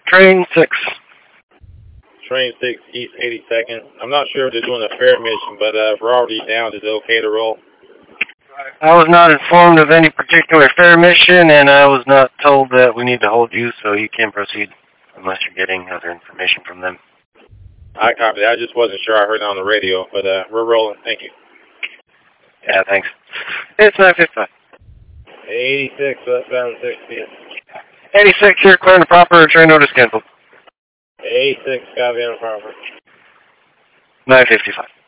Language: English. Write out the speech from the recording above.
Train 6. Train 6, East 82nd. I'm not sure if they're doing a fare mission, but if we're already down, is it okay to roll? I was not informed of any particular fare mission, and I was not told that we need to hold you, so you can proceed unless you're getting other information from them. I copy that. I just wasn't sure. I heard it on the radio, but we're rolling. Thank you. Yeah, thanks. It's 9:55. 86, bound 60. 86, you're clearing the proper train notice canceled. 86, copy on proper. 9:55.